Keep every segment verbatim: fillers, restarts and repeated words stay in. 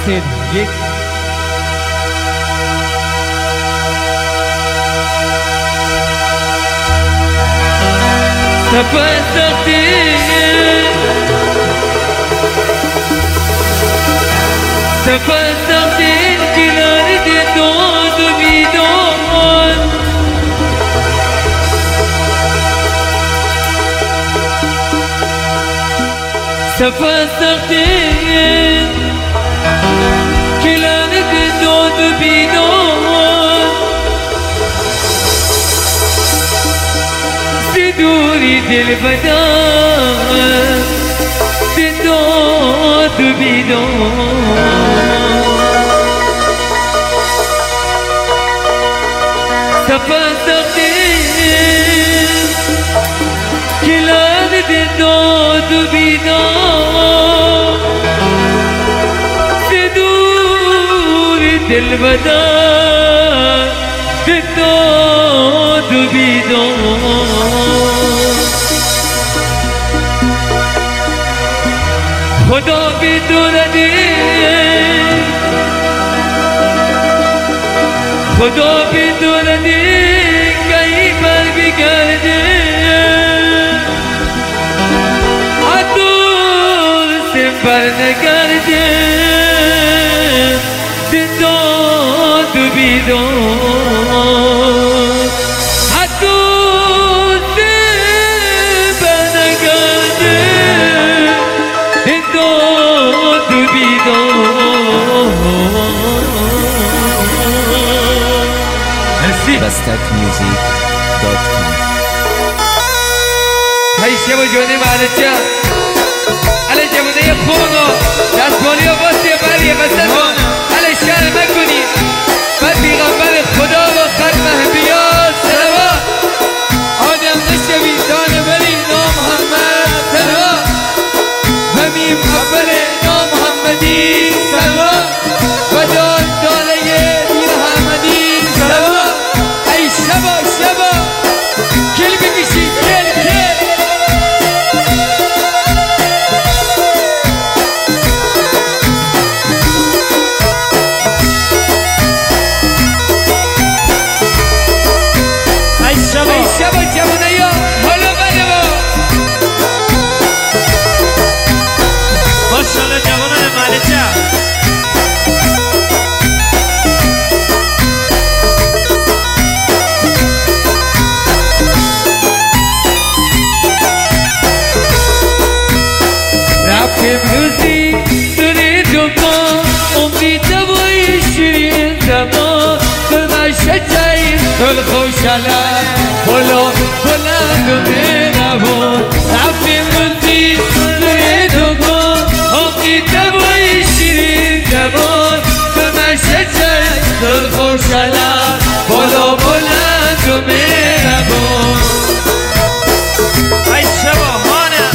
ببخشید یک سفر سختی سفر سختی کنار داد و بیدان سفر سختی کنار داد و بیدان دوری دل بدن داد و بیدان سفر سختی کلان داد و بیدان دوری دل بدن داد و بیدان خدا بدونه خدا بدونه کهی بر بگرده عدول سم بر نگرده داد و بیدان عدول سم بر نگرده داد و بیدان بستک میوزیک دات کام هی شب و جونه مالچه علی جمعه خونو دستمالی و باستی بریه بستتون علی شهر مکنی بر پیغمبر خدا و ختم انبیا صلوات آدم نشوی دانه بری نام محمد صلوات و میم اول نام محمدی صلوات و دان دانه دین حمدی صلوات ای شبا شبا کل بکشی کل کل شبا جوانه یا حالا بده با ماشاءالله جوانان مالچه رفت امروزی دونه دکان امید دوایی شیرین زمان دلمش شجایی دل خوشحاله بالا بلند و مهربان رفت امروزی دونه دکان امید دوایی شیرین زمان دلمش شجایی دل خوشحاله بالا بلند و مهربان ای شباهانه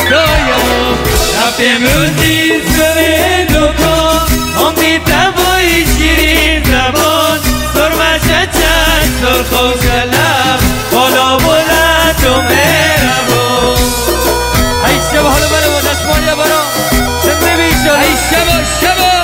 روستایم رفتم روزی سر دکان هم دیدم بای شیرین زبان سرمش چشم سرخ و شلم بالا بلند و مهربان ای شبا حالا برای ما دستمانی برا زنده بیشتر ای شبا شبا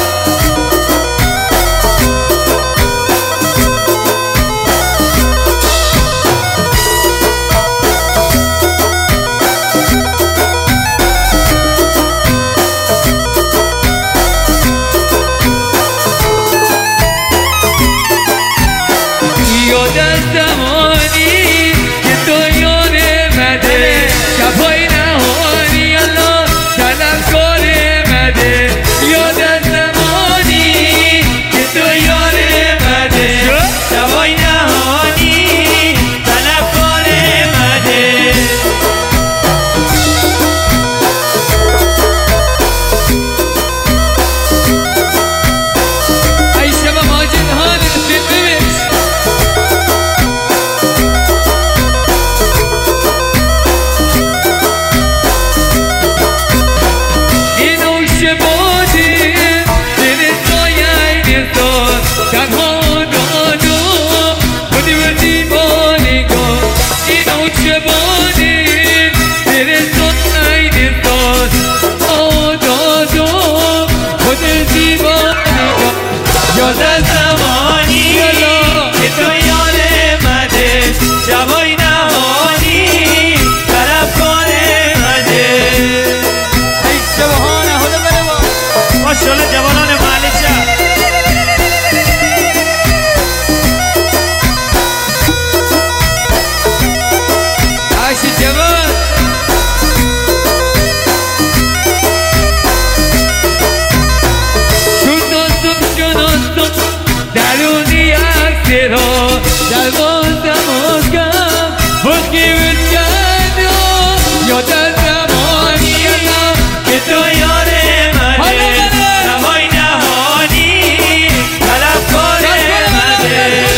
یادم زمانی که تو یاد مده شبای نهانی طرف کنه مده ای شبهانه حالا بره ما ماشاءالله جوانان محل شهر عاش جوان درونی اکسی را در بازم آگم بکی بچند یادم زمانی که تو یاد مده شبای نهانی طلب کنه مده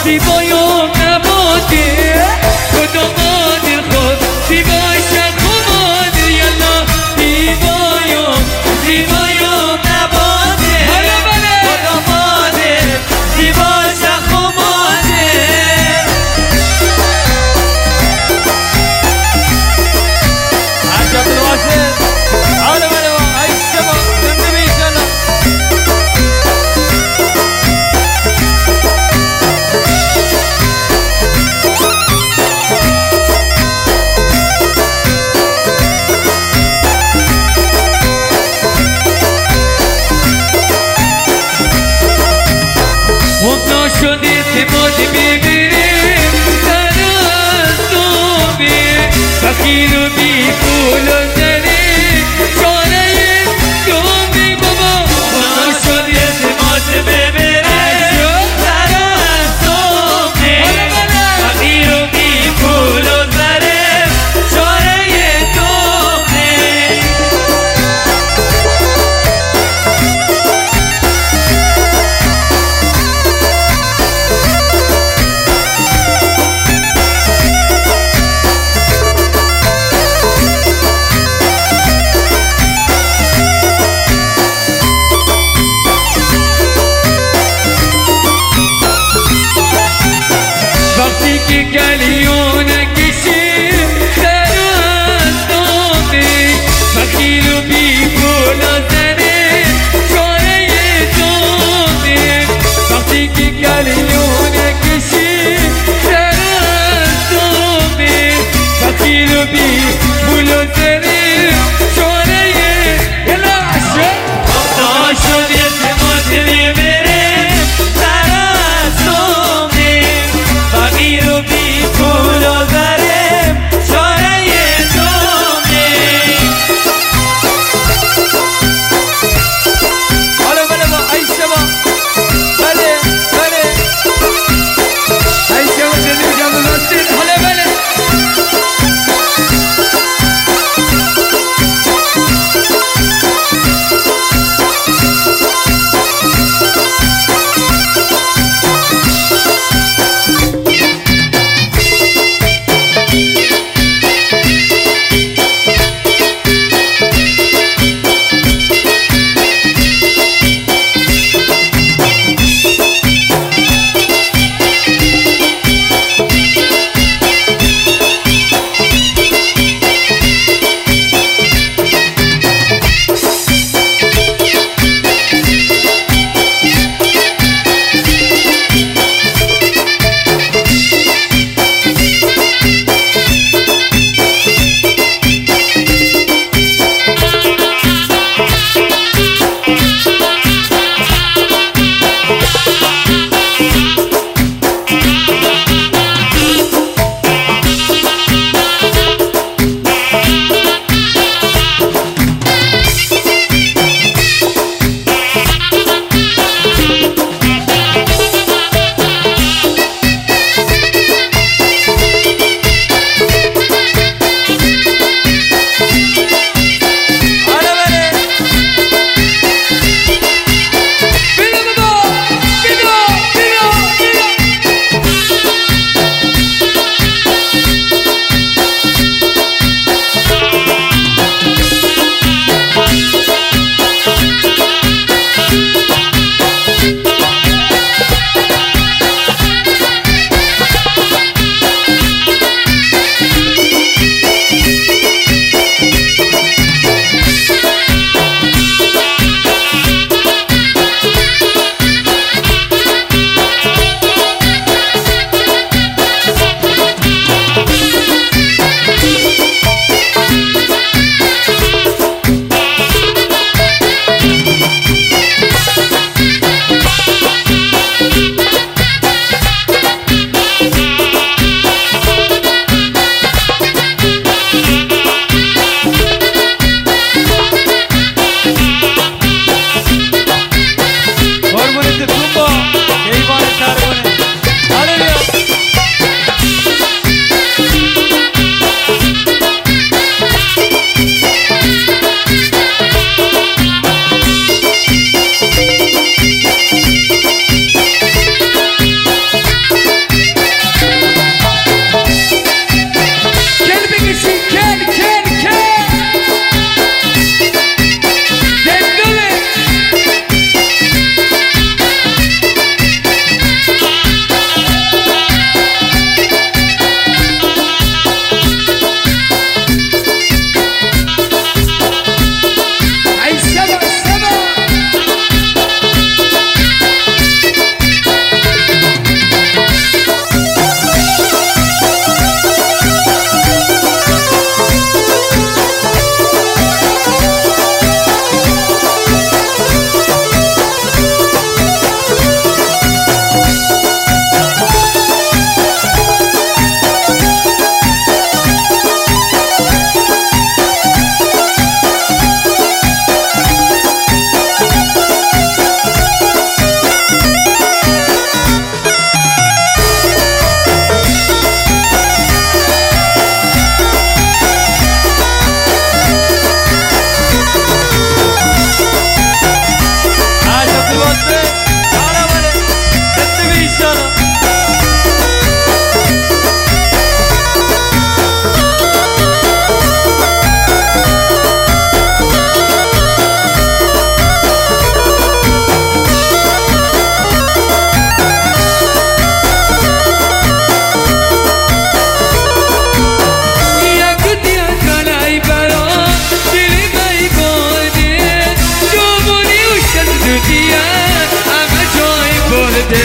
زیبایام نباده خدا دل خود زیبای شخ اومده یلا زیبایام زیبایام نباده حالا بله خدا ماده زیبای شخ اومده عجب الواسط حالا بله با ای شما زنده بی انشالله مبنا شد اعتماد بگیریم سر از دوبه فقیر و بی پول و زری چاره دوبه بابا مبنا شد اعتماد ببره سر از صبحه فقیر و بی پول و زره چاره دوبه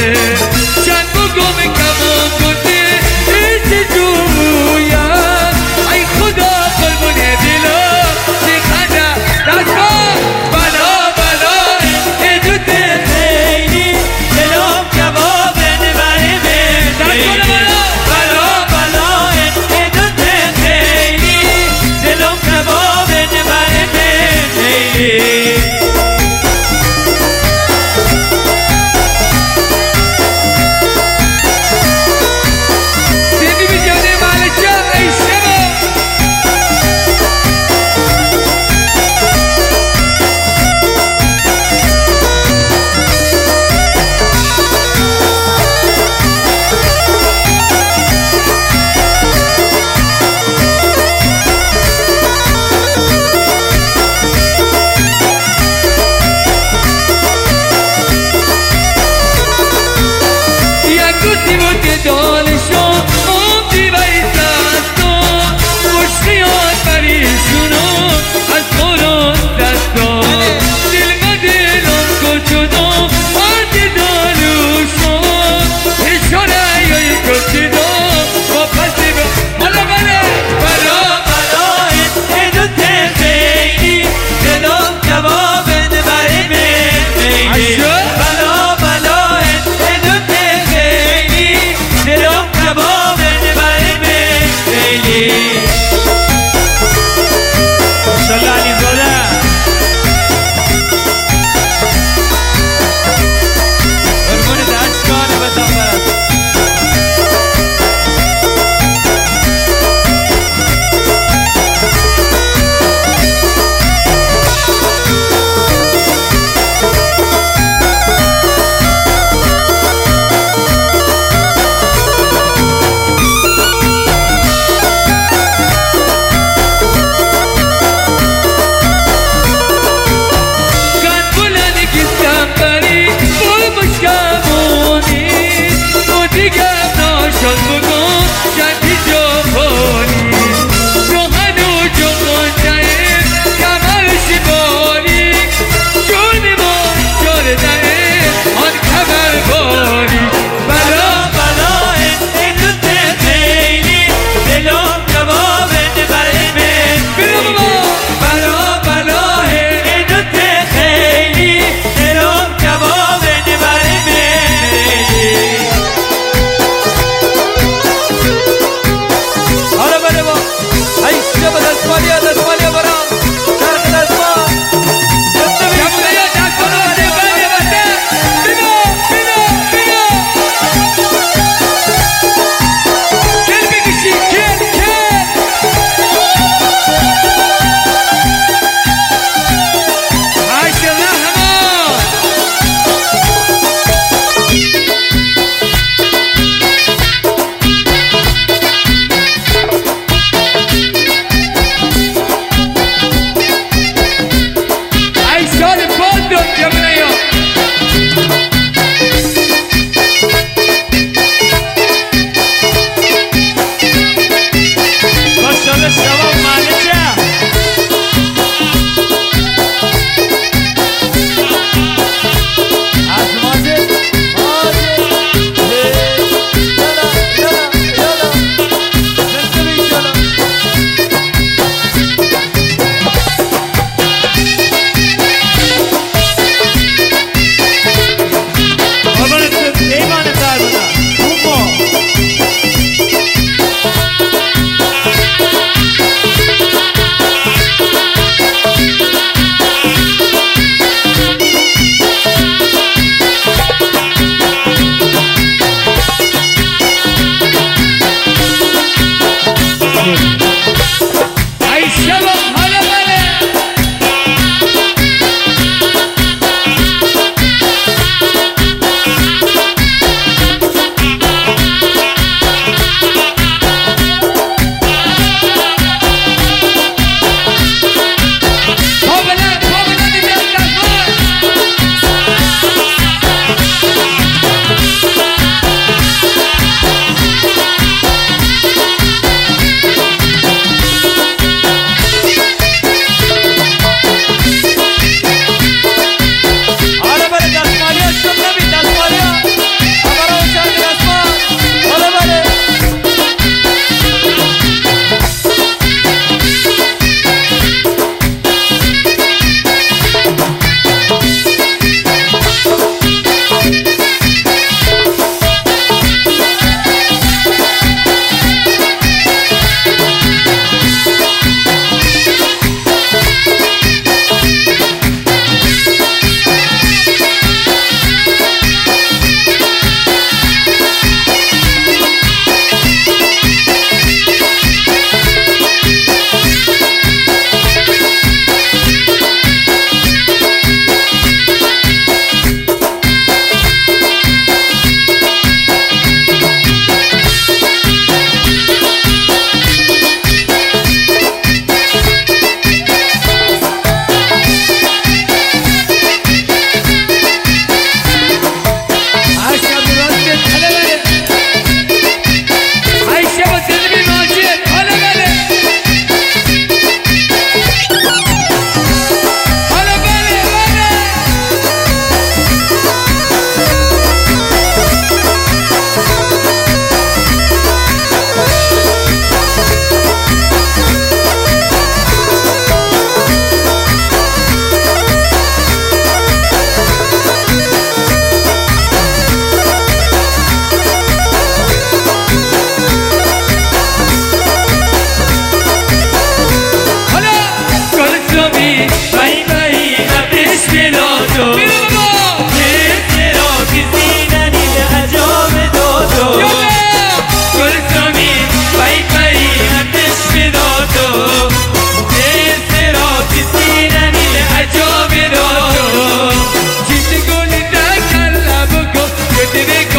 چند بگم کمان گنده ایز جویم ای خدا قربون دلا چه خنده دست کن بلا بلا ایدود خیلی دلم کباب نبره من دست کن بلا بلا بلا ایدود خیلی دلم کباب نبره من خیلی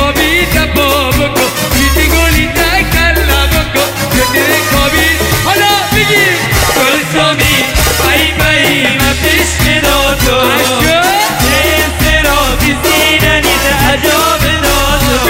خوابی تپا بکن چیزی گلی تکلا بکن شده خوابی حالا بگی گل سامی بایی بایی من پیش میداد تو نیسته را کسی ننید عجاب داد تو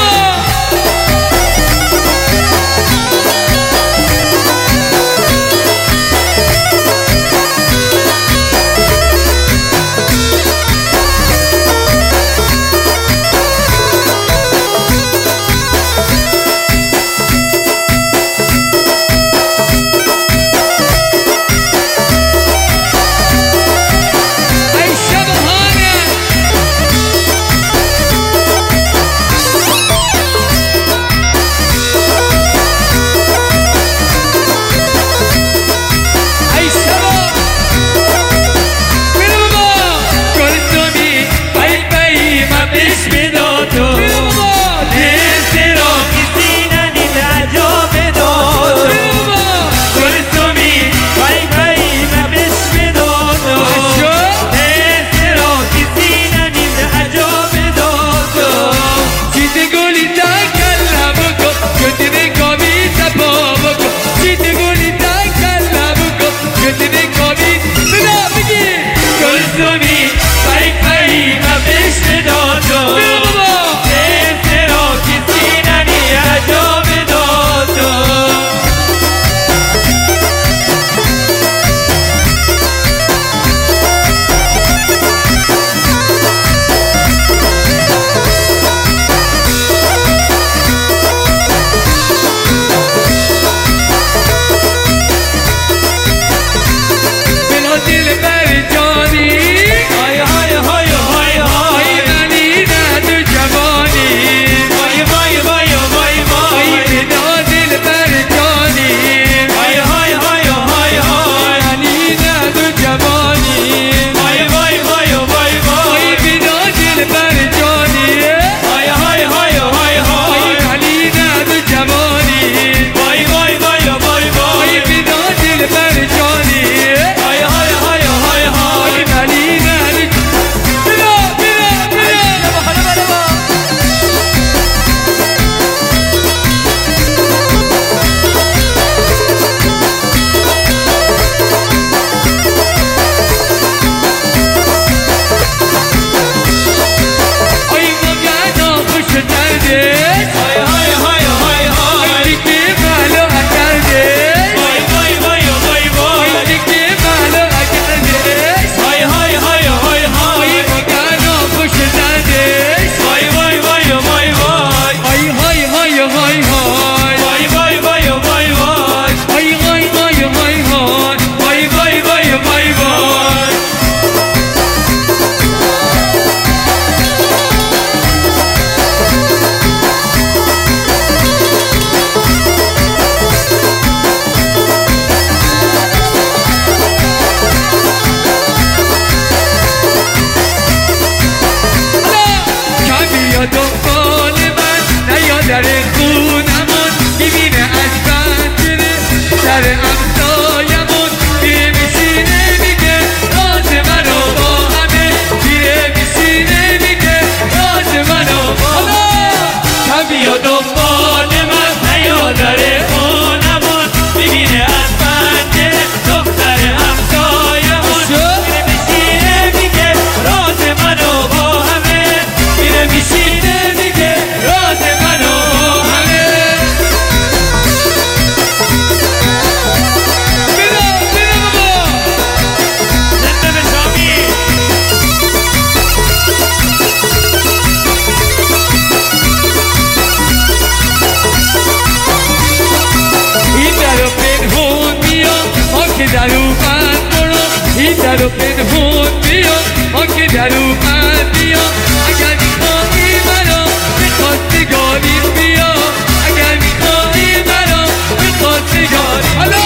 درو پنهون بیا ما که در اومد بیا اگر میخوایی منو میخواستگاریم بیا اگر میخوایی منو میخواستگاریم حالا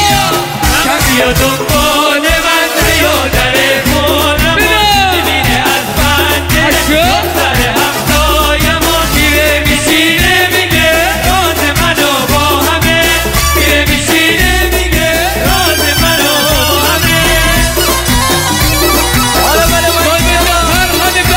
کم بیا دنبال من نیا در خونمون میبینه از بنده دختر همسایمون میره میشینه میگه راز منو با همه میره میشینه میگه راز منو با همه حالا بله باید فرهاد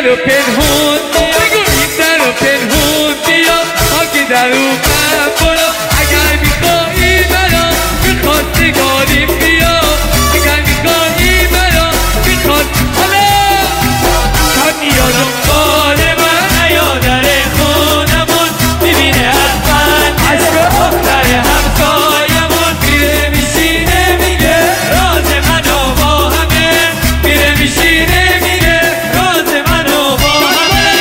در و پنهون بیا این در و پنهون بیا خاک در او من برو اگر میخوایی مرا میخواستگاری بیا اگر میخوایی مرا میخواست حالا کمی یا دنبال من یا در خونمون میبینه حتما در همسایمون میره میشینه میگه راز منو با همه میره میشینه میگه راز منو با همه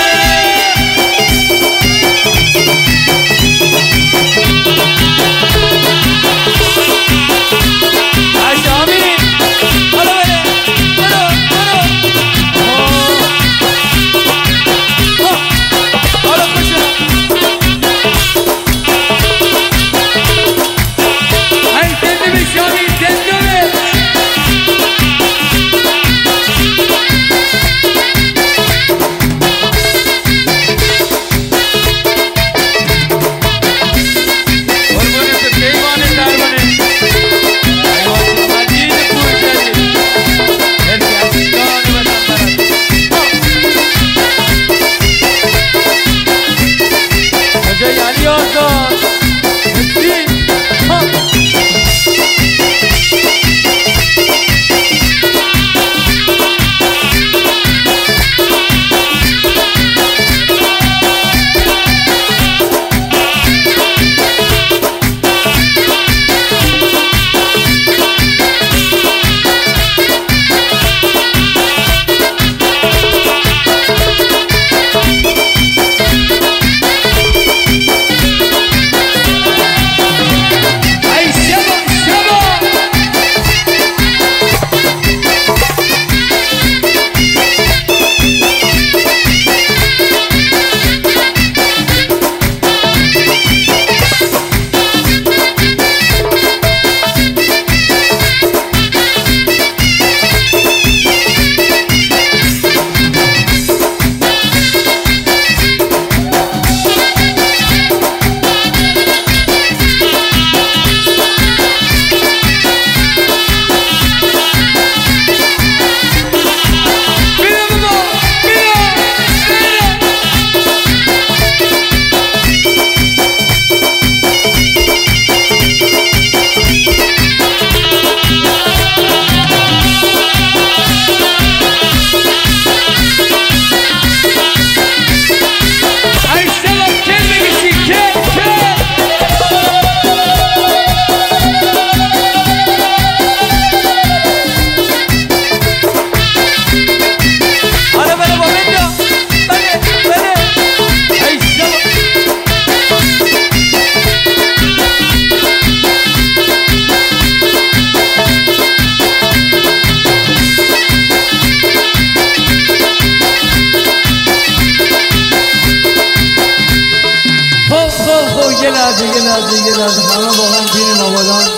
عشامی حالا بره برو برو حالا خوشم ای زنده به شامی زنده به قربونه به پیمان دربانه ایوان مدین پور شدید هرکی عزیزان و دنبرد کجای علی آزاد مسکین ها ای شبا شبا بیا بابا بیا بیا ای شبا کل بگیشی کل کل حالا بره با بنده بره بره ای شبا خب خب خب یه لحظه یه لحظه یه لحظه همه با هم بینیم آبادان